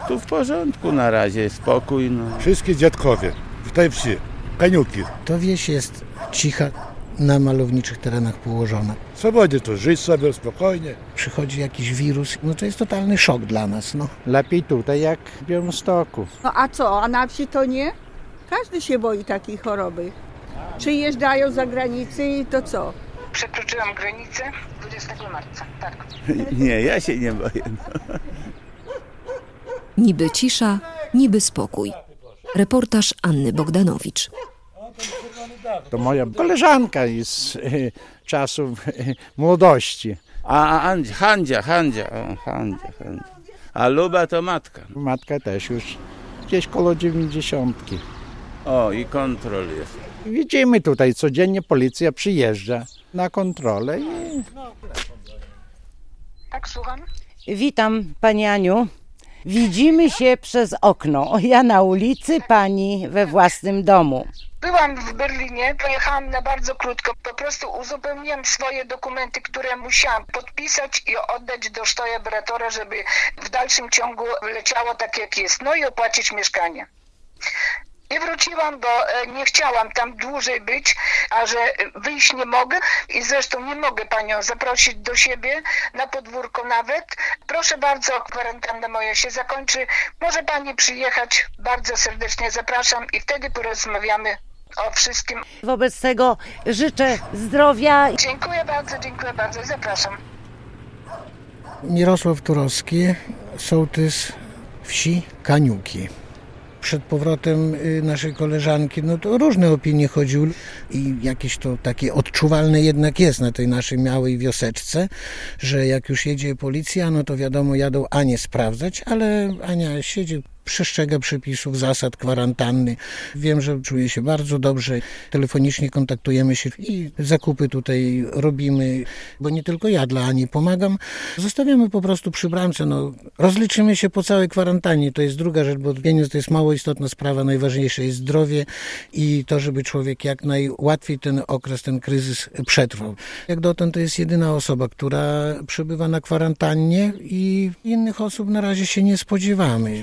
Tu w porządku na razie, spokój. No. Wszystkie dziadkowie w tej wsi, Kaniuki. To wieś jest cicha, na malowniczych terenach położona. Swobodnie tu żyć sobie, spokojnie. Przychodzi jakiś wirus, no to jest totalny szok dla nas. No. Lepiej tutaj jak w Białymstoku. No a co, a na wsi to nie? Każdy się boi takiej choroby. Przyjeżdżają za granicę i to co? Przekroczyłam granicę 20 marca, tak. Nie, ja się nie boję. No. Niby cisza, niby spokój. Reportaż Anny Bogdanowicz. To moja koleżanka z czasów młodości. A Handzia. A Luba to matka. Matka też już gdzieś koło 90. O, i kontrol jest. Widzimy tutaj, codziennie policja przyjeżdża na kontrolę. Tak, słucham? Witam Pani Aniu. Widzimy się przez okno. Ja na ulicy, Pani we własnym domu. Byłam w Berlinie, pojechałam na bardzo krótko. Po prostu uzupełniłam swoje dokumenty, które musiałam podpisać i oddać do Steuerberatora, żeby w dalszym ciągu leciało tak jak jest. No i opłacić mieszkanie. I wróciłam, bo nie chciałam tam dłużej być, a że wyjść nie mogę i zresztą nie mogę Panią zaprosić do siebie, na podwórko nawet. Proszę bardzo, kwarantanna moja się zakończy. Może Pani przyjechać, bardzo serdecznie zapraszam i wtedy porozmawiamy o wszystkim. Wobec tego życzę zdrowia. Dziękuję bardzo, zapraszam. Mirosław Turowski, sołtys wsi Kaniuki. Przed powrotem naszej koleżanki, no to różne opinie chodziły i jakieś to takie odczuwalne jednak jest na tej naszej małej wioseczce, że jak już jedzie policja, no to wiadomo, jadą Anię sprawdzać, ale Ania siedzi, przestrzega przepisów, zasad kwarantanny. Wiem, że czuje się bardzo dobrze. Telefonicznie kontaktujemy się i zakupy tutaj robimy, bo nie tylko ja dla Ani pomagam. Zostawiamy po prostu przy bramce. No, rozliczymy się po całej kwarantannie. To jest druga rzecz, bo pieniądz to jest mało istotna sprawa. Najważniejsze jest zdrowie i to, żeby człowiek jak najłatwiej ten okres, ten kryzys przetrwał. Jak dotąd to jest jedyna osoba, która przebywa na kwarantannie i innych osób na razie się nie spodziewamy.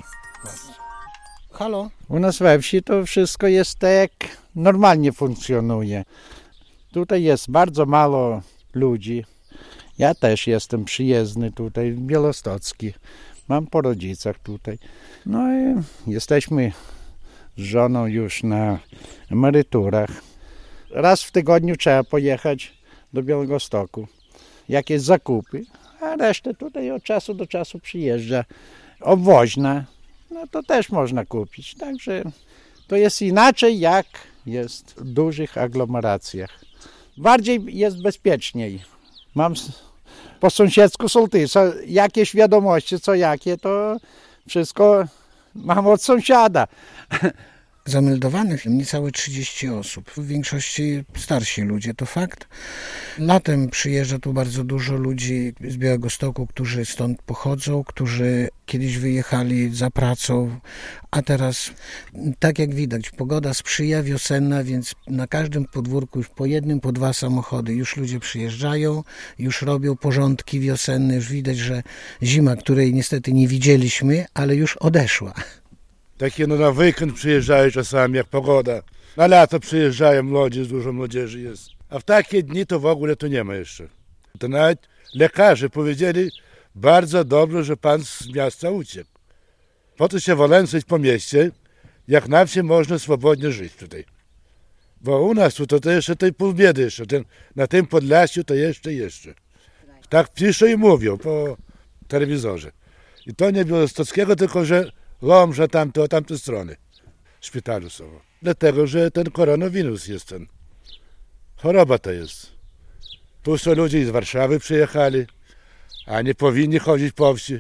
Halo? U nas we wsi to wszystko jest tak, jak normalnie funkcjonuje. Tutaj jest bardzo mało ludzi. Ja też jestem przyjezdny tutaj, białostocki. Mam po rodzicach tutaj. No i jesteśmy z żoną już na emeryturach. Raz w tygodniu trzeba pojechać do Białegostoku. Jakieś zakupy, a resztę tutaj od czasu do czasu przyjeżdża obwoźna. No to też można kupić. Także to jest inaczej, jak jest w dużych aglomeracjach. Bardziej jest bezpieczniej. Mam po sąsiedzku sołtysa jakieś wiadomości, co jakie, to wszystko mam od sąsiada. Zameldowanych niecałe 30 osób, w większości starsi ludzie, to fakt. Latem przyjeżdża tu bardzo dużo ludzi z Białegostoku, którzy stąd pochodzą, którzy kiedyś wyjechali za pracą, a teraz, tak jak widać, pogoda sprzyja, wiosenna, więc na każdym podwórku już po jednym, po dwa samochody już ludzie przyjeżdżają, już robią porządki wiosenne, już widać, że zima, której niestety nie widzieliśmy, ale już odeszła. Takie no na weekend przyjeżdżają czasami, jak pogoda. Na lato przyjeżdżają młodzi, dużo młodzieży jest. A w takie dni to w ogóle to nie ma jeszcze. To nawet lekarze powiedzieli, bardzo dobrze, że pan z miasta uciekł. Po to się wolęczyć po mieście, jak na wsi można swobodnie żyć tutaj. Bo u nas to jeszcze tej pół biedy jeszcze, na tym Podlasiu to jeszcze. Tak piszą i mówią po telewizorze. I to nie Białostockiego, tylko że Łomża tamte strony szpitalu są. Dlatego, że ten koronawirus jest ten. Choroba to jest. Tu są ludzie z Warszawy przyjechali, a nie powinni chodzić po wsi.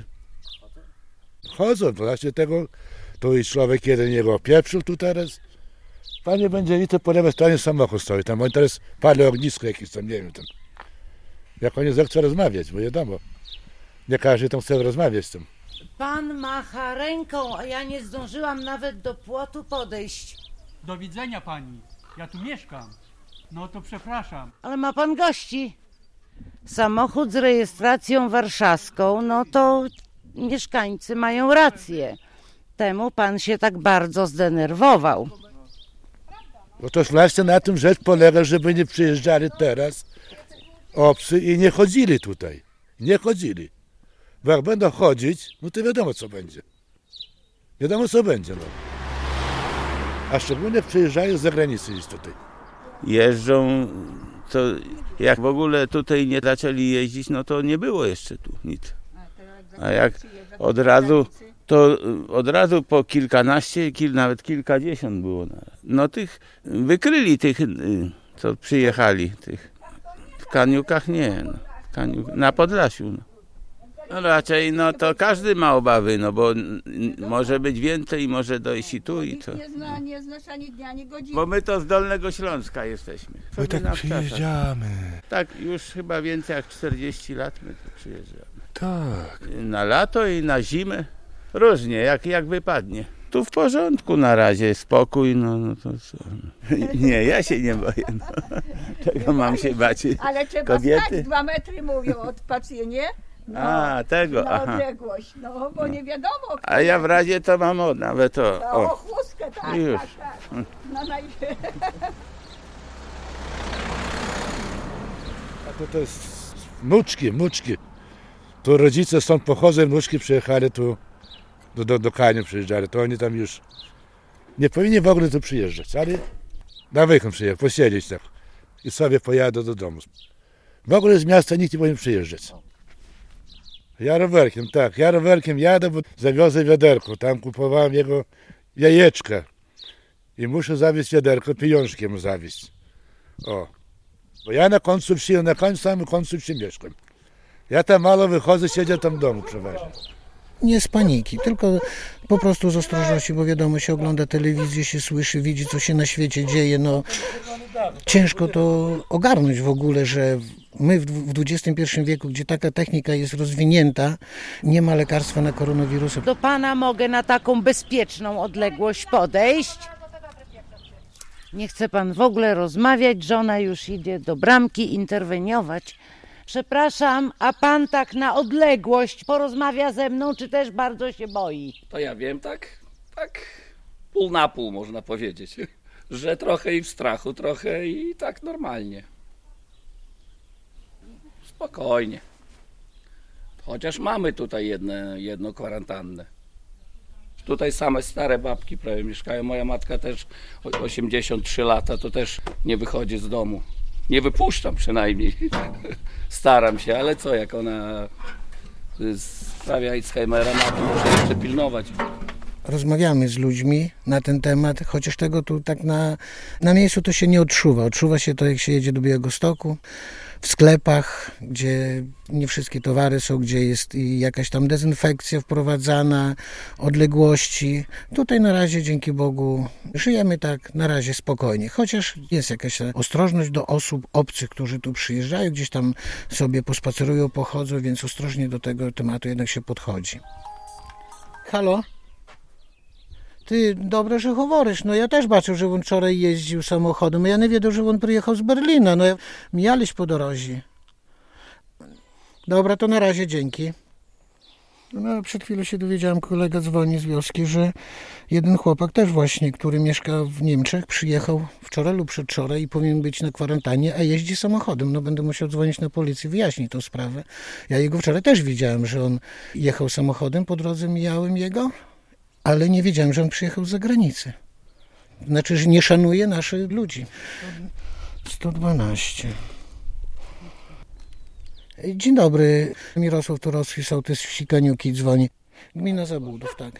Chodzą, właśnie tego, tu i człowiek jeden jego opieprzył tu teraz. Panie będzie widzieć, po lewej stronie samochód stoi, tam on teraz pali ognisko jakieś tam, nie wiem tam. Jak oni zechcą rozmawiać, bo wiadomo, nie każdy tam chce rozmawiać z tym. Pan macha ręką, a ja nie zdążyłam nawet do płotu podejść. Do widzenia pani, ja tu mieszkam. No to przepraszam. Ale ma pan gości. Samochód z rejestracją warszawską, no to mieszkańcy mają rację. temu pan się tak bardzo zdenerwował. Otóż właśnie na tym rzecz polega, żeby nie przyjeżdżali teraz obcy i nie chodzili tutaj. Nie chodzili. Bo jak będą chodzić, no to wiadomo co będzie. Wiadomo co będzie. No. A szczególnie przyjeżdżają z zagranicy już tutaj. Jeżdżą, to jak w ogóle tutaj nie zaczęli jeździć, no to nie było jeszcze tu nic. A jak od razu po kilkanaście, nawet kilkadziesiąt było. No tych wykryli tych, co przyjechali, tych w Kaniukach nie, no. Na Podlasiu. No. No raczej no to każdy ma obawy, no bo może być więcej, może dojść i tu i to. Nie znasz ani dnia, ani godziny. Bo my to z Dolnego Śląska jesteśmy. My tak przyjeżdżamy. Tak, już chyba więcej jak 40 lat my tu przyjeżdżamy. Tak. Na lato i na zimę. Różnie, jak wypadnie. Tu w porządku na razie, spokój, no to co. Nie, ja się nie boję. No. Czego mam się bać? Ale trzeba Kobiety? stać 2 metry, mówią od pacjenta. No, A, tego, na aha. odległość, no bo nie wiadomo. Kto A ja w razie to mam nawet o chustkę, tak, już. tak. A to jest wnuczki. To rodzice stąd pochodzą, wnuczki przyjechali tu, do Kaniu przyjeżdżali, to oni tam już nie powinni w ogóle tu przyjeżdżać, ale na weekend przyjechać, posiedzieć tak i sobie pojadą do domu. W ogóle z miasta nikt nie powinien przyjeżdżać. Ja rowerkiem jadę, bo zawiozę wiaderko, tam kupowałem jego jajeczka i muszę zawieźć wiaderko, pieniążki mu zawieźć. O, bo ja na samym końcu wsi mieszkam. Ja tam mało wychodzę, siedział tam w domu przeważnie. Nie z paniki, tylko po prostu z ostrożności, bo wiadomo, się ogląda telewizję, się słyszy, widzi, co się na świecie dzieje. No, ciężko to ogarnąć w ogóle, że my w XXI wieku, gdzie taka technika jest rozwinięta, nie ma lekarstwa na koronawirusa. Do pana mogę na taką bezpieczną odległość podejść? Nie chce pan w ogóle rozmawiać, żona już idzie do bramki interweniować. Przepraszam, a pan tak na odległość porozmawia ze mną, czy też bardzo się boi? To ja wiem, tak pół na pół można powiedzieć, że trochę i w strachu, trochę i tak normalnie. Spokojnie. Chociaż mamy tutaj jedno kwarantannę. Tutaj same stare babki prawie mieszkają. Moja matka też 83 lata, to też nie wychodzi z domu. Nie przynajmniej. Staram się, ale co, jak ona sprawia Alzheimera, to muszę jeszcze pilnować. Rozmawiamy z ludźmi na ten temat, chociaż tego tu tak na miejscu to się nie odczuwa. Odczuwa się to, jak się jedzie do Białegostoku, w sklepach, gdzie nie wszystkie towary są, gdzie jest jakaś tam dezynfekcja wprowadzana, odległości. Tutaj na razie, dzięki Bogu, żyjemy tak na razie spokojnie, chociaż jest jakaś ostrożność do osób obcych, którzy tu przyjeżdżają, gdzieś tam sobie pospacerują, pochodzą, więc ostrożnie do tego tematu jednak się podchodzi. Halo? Ty, dobre, że mówisz. No ja też baczył, że on wczoraj jeździł samochodem. Ja nie wiedział, że on przyjechał z Berlina. No mijaliśmy po drodze. Dobra, to na razie, dzięki. No, przed chwilą się dowiedziałem, kolega dzwoni z wioski, że jeden chłopak też właśnie, który mieszka w Niemczech, przyjechał wczoraj lub przedwczoraj i powinien być na kwarantannie, a jeździ samochodem. No będę musiał dzwonić na policję, wyjaśnić tą sprawę. Ja jego wczoraj też widziałem, że on jechał samochodem, po drodze mijałem jego. Ale nie wiedziałem, że on przyjechał z zagranicy. Znaczy, że nie szanuje naszych ludzi. 112. Dzień dobry. Mirosław Turowski, sołtys wsi Kaniuki, dzwoni. Gmina Zabudów, tak.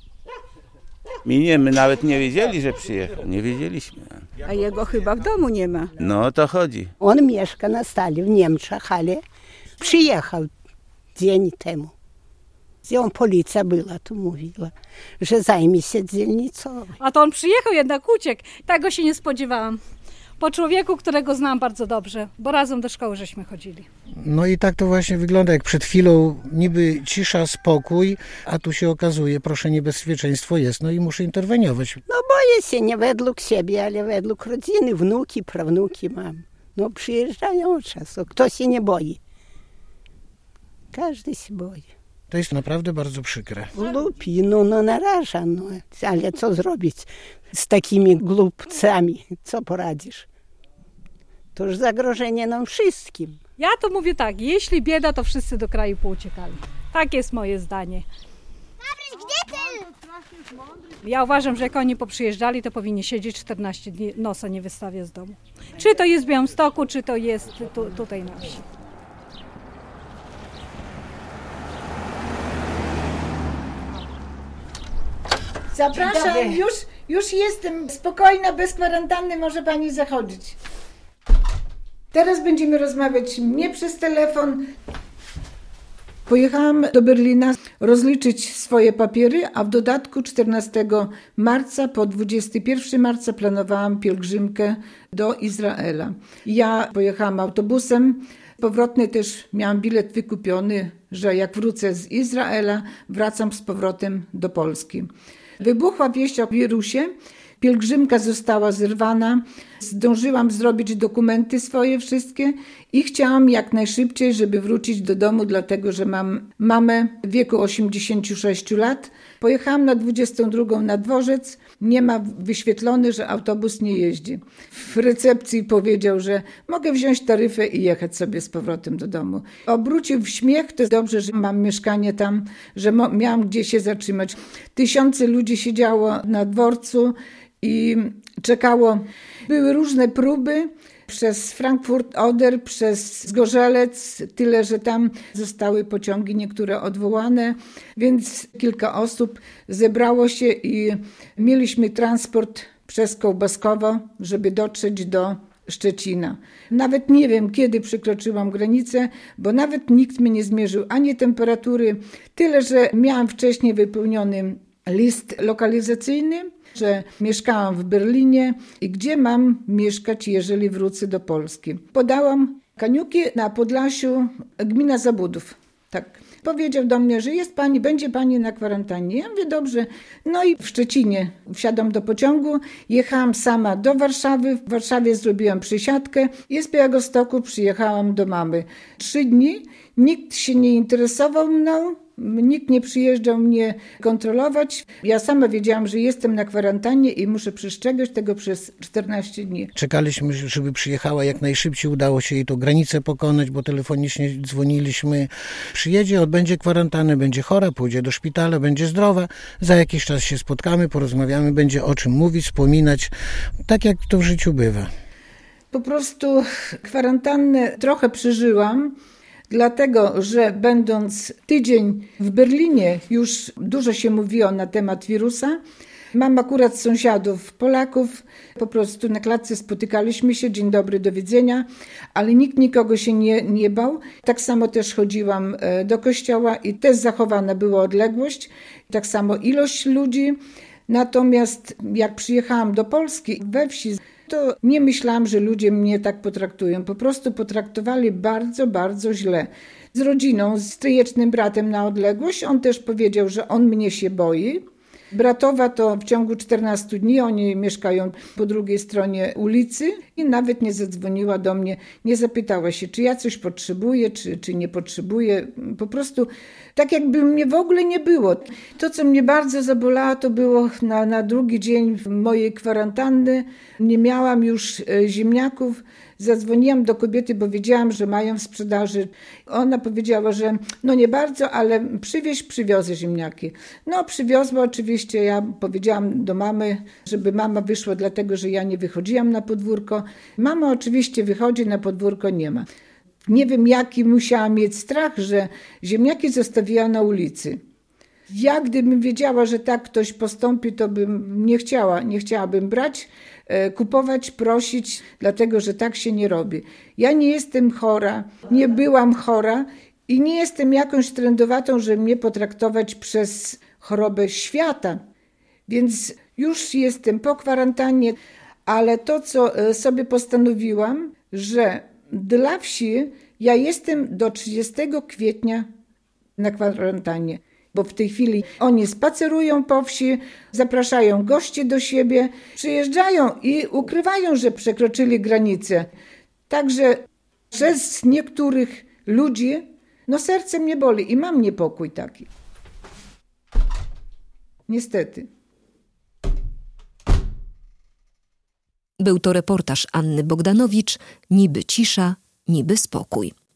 My nawet nie wiedzieli, że przyjechał. Nie wiedzieliśmy. A jego chyba w domu nie ma. No o to chodzi. On mieszka na stali w Niemczech, ale przyjechał dzień temu. Policja była, tu mówiła, że zajmie się dzielnicą. A to on przyjechał, jednak uciekł. Tego się nie spodziewałam. Po człowieku, którego znam bardzo dobrze, bo razem do szkoły żeśmy chodzili. No i tak to właśnie wygląda, jak przed chwilą niby cisza, spokój, a tu się okazuje, proszę, niebezpieczeństwo jest, no i muszę interweniować. No boję się nie według siebie, ale według rodziny, wnuki, prawnuki mam. No przyjeżdżają czasem, kto się nie boi. Każdy się boi. To jest naprawdę bardzo przykre. Głupi, no naraża, no. Ale co zrobić z takimi głupcami? Co poradzisz? To już zagrożenie nam wszystkim. Ja to mówię tak, jeśli bieda, to wszyscy do kraju pouciekali. Tak jest moje zdanie. Ja uważam, że jak oni poprzyjeżdżali, to powinni siedzieć 14 dni, nosa nie wystawia z domu. Czy to jest w Białymstoku, czy to jest tutaj na wsi. Zapraszam, już jestem spokojna, bez kwarantanny może pani zachodzić. Teraz będziemy rozmawiać nie przez telefon. Pojechałam do Berlina rozliczyć swoje papiery, a w dodatku 14 marca po 21 marca planowałam pielgrzymkę do Izraela. Ja pojechałam autobusem, powrotny też miałam bilet wykupiony, że jak wrócę z Izraela, wracam z powrotem do Polski. Wybuchła wieść o wirusie, pielgrzymka została zerwana, zdążyłam zrobić dokumenty swoje wszystkie i chciałam jak najszybciej, żeby wrócić do domu, dlatego że mam mamę w wieku 86 lat. Pojechałam na 22 na dworzec, nie ma wyświetlony, że autobus nie jeździ. W recepcji powiedział, że mogę wziąć taryfę i jechać sobie z powrotem do domu. Obrócił w śmiech, to dobrze, że mam mieszkanie tam, że miałam gdzie się zatrzymać. Tysiące ludzi siedziało na dworcu i czekało. Były różne próby przez Frankfurt-Oder, przez Zgorzelec, tyle, że tam zostały pociągi niektóre odwołane, więc kilka osób zebrało się i mieliśmy transport przez Kołbaskowo, żeby dotrzeć do Szczecina. Nawet nie wiem, kiedy przekroczyłam granicę, bo nawet nikt mnie nie zmierzył ani temperatury, tyle, że miałam wcześniej wypełniony list lokalizacyjny, że mieszkałam w Berlinie i gdzie mam mieszkać, jeżeli wrócę do Polski. Podałam Kaniuki na Podlasiu, gmina Zabudów. Tak. Powiedział do mnie, że będzie pani na kwarantannie. Ja mówię, dobrze. No i w Szczecinie wsiadam do pociągu, jechałam sama do Warszawy. W Warszawie zrobiłam przysiadkę i z Białegostoku przyjechałam do mamy. 3 dni, nikt się nie interesował mną. Nikt nie przyjeżdżał mnie kontrolować. Ja sama wiedziałam, że jestem na kwarantannie i muszę przestrzegać tego przez 14 dni. Czekaliśmy, żeby przyjechała jak najszybciej. Udało się jej tą granicę pokonać, bo telefonicznie dzwoniliśmy. Przyjedzie, odbędzie kwarantannę, będzie chora, pójdzie do szpitala, będzie zdrowa. Za jakiś czas się spotkamy, porozmawiamy, będzie o czym mówić, wspominać. Tak jak to w życiu bywa. Po prostu kwarantannę trochę przeżyłam. Dlatego, że będąc tydzień w Berlinie, już dużo się mówiło na temat wirusa. Mam akurat sąsiadów Polaków, po prostu na klatce spotykaliśmy się, dzień dobry, do widzenia, ale nikt nikogo się nie bał. Tak samo też chodziłam do kościoła i też zachowana była odległość, tak samo ilość ludzi. Natomiast jak przyjechałam do Polski we wsi, to nie myślałam, że ludzie mnie tak potraktują. Po prostu potraktowali bardzo, bardzo źle. Z rodziną, z tryjecznym bratem na odległość. On też powiedział, że on mnie się boi. Bratowa to w ciągu 14 dni, oni mieszkają po drugiej stronie ulicy i nawet nie zadzwoniła do mnie, nie zapytała się, czy ja coś potrzebuję, czy nie potrzebuję. Po tak jakby mnie w ogóle nie było. To, co mnie bardzo zabolało, to było na drugi dzień mojej kwarantanny. Nie miałam już ziemniaków. Zadzwoniłam do kobiety, bo wiedziałam, że mają w sprzedaży. Ona powiedziała, że no nie bardzo, ale przywiozę ziemniaki. No przywiozła oczywiście, ja powiedziałam do mamy, żeby mama wyszła, dlatego że ja nie wychodziłam na podwórko. Mama oczywiście wychodzi, na podwórko nie ma. Nie wiem, jaki musiałam mieć strach, że ziemniaki zostawiła na ulicy. Ja gdybym wiedziała, że tak ktoś postąpi, to bym nie chciałabym brać, kupować, prosić, dlatego że tak się nie robi. Ja nie jestem chora, nie byłam chora i nie jestem jakąś trędowatą, żeby mnie potraktować przez chorobę świata. Więc już jestem po kwarantannie, ale to, co sobie postanowiłam, że dla wsi ja jestem do 30 kwietnia na kwarantannie. Bo w tej chwili oni spacerują po wsi, zapraszają gości do siebie, przyjeżdżają i ukrywają, że przekroczyli granicę. Także przez niektórych ludzi No serce mnie boli i mam niepokój taki. Niestety. Był to reportaż Anny Bogdanowicz, Niby cisza, niby spokój.